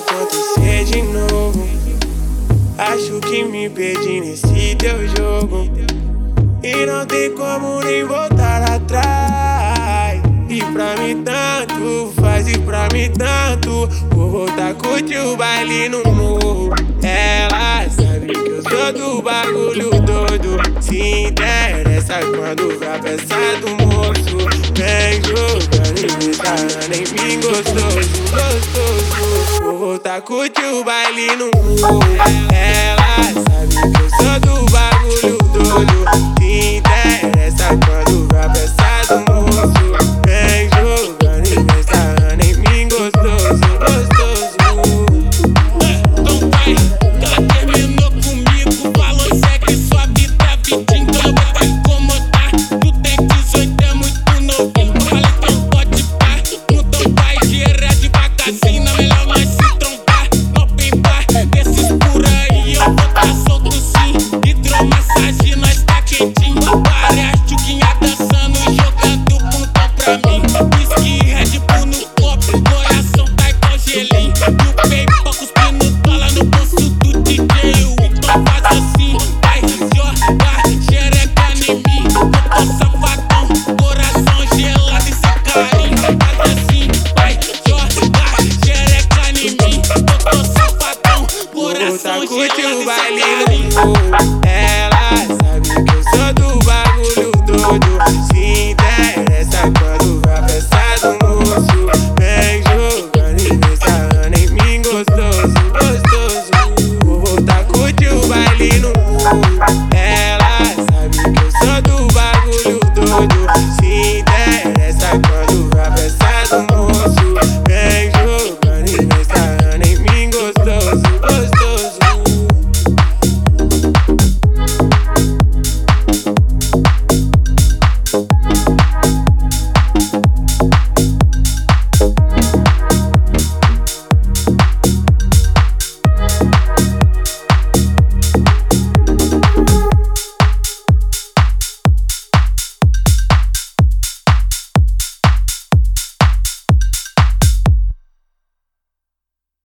acontecer de novo. Acho que me perdi nesse teu jogo e não tem como nem voltar atrás. E pra mim tanto faz, e pra mim tanto. Vou voltar a curtir o baile no morro. Ela sabe que eu sou do bagulho todo. Se interessa quando vai pensar do moço. Vem jogando e pensando em mim gostoso, gostoso. Vou voltar a curtir o baile no morro. Ela sabe que eu sou do bagulho todo. Se interessa quando vai pensar do moço. Vem jogando e pensando em mim gostoso, gostoso. Então vai, que ela terminou comigo. Falou segue sua vida, vidinho. Então eu vou te incomodar. Tu tem 18, é muito novinho. Falei que não pode par. Então vai, dinheiro é devagarzinho. Melhor nós se trombar. Não pimbar, desses por aí eu vou tá solto sim. Hidromassagem, nós tá quentinho. Várias tchuquinhas dançando e jogando puntão pra mim. Whisky, Red Bull no copo, coração tá igual gelinho. E o PayPal cuspindo dólar no bolso do DJ. Então faz assim, vai, joga xereca em mim. Eu tô safadão, coração gelado e sem carinho. Faz assim, vai, joga xereca em mim. Eu tô safadão, Vou voltar coração a curtir gelado o e sem baile carinho. no morro.